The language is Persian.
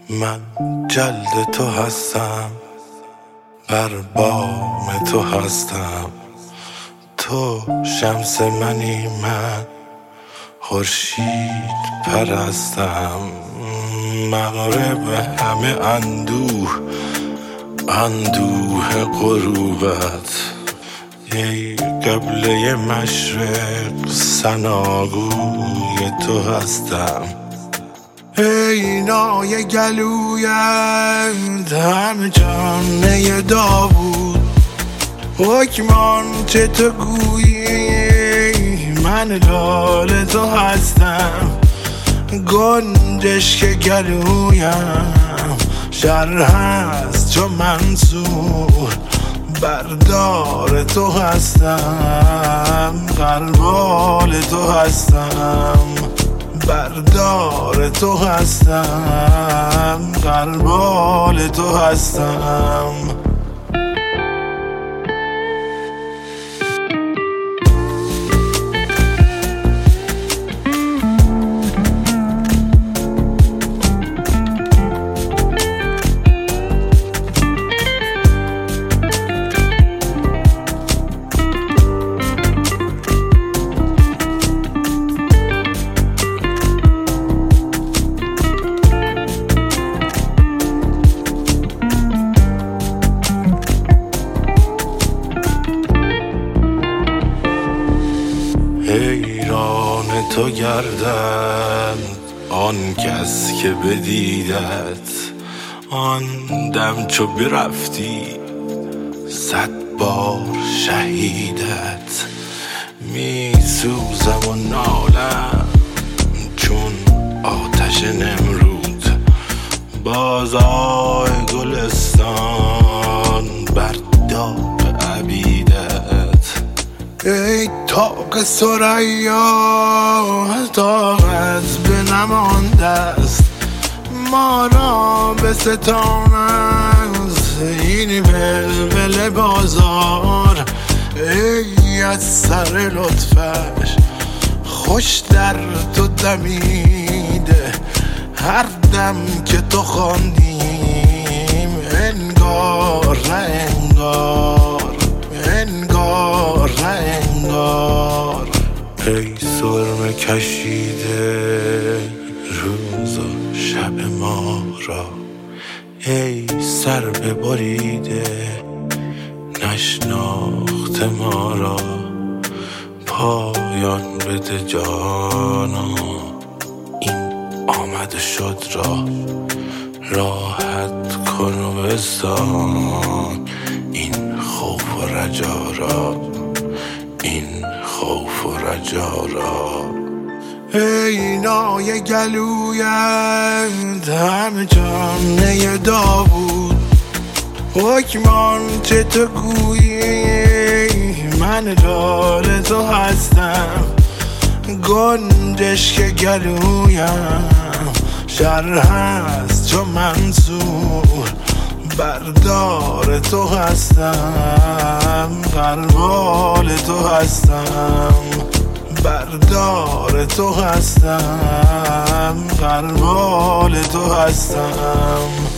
من جلد تو هستم، بر بام تو هستم. تو شمس منی، من خورشید پرستم. مغرب همه اندوه غروبت، ای قبله مشرق ثناگوی تو هستم. ای نای گلویت همه جانه داوود، حکمان چه تو گویی من لال تو هستم. گنجشک گلویم شر هست چو منصور، بردار تو هستم، غربال تو هستم. بردار تو هستم، غربال تو هستم. حیران تو گردند آن کس که بدیدت، آن دم چو برفتی 100 بار شهیدت. می سوزم و نالم چون آتش نمرود، بازای گلستان بر داغ عبیدت. ای طاق ثریا طاقت به نمانده است، ما را به ستان است این ولول بازار. ای از سر لطفش خوش در تو دمیده، هر دم که تو خواندیم انگار نه انگار، انگار نه انگار. ای سرمه کشیده روز و شب ما را، ای سر ببریده نشناخت ما را. پایان بده جانا این آمده شد را، راحت کن و بستان این خوف و رجا را، این خوف و رجا را. ای نای گلویت همه جانه داوود، حکمان چه تو گویی من لال تو هستم. گنجشک گلویم شر هست چو منصور، بردار تو هستم، غربال تو هستم. بردار تو هستم، غربال تو هستم.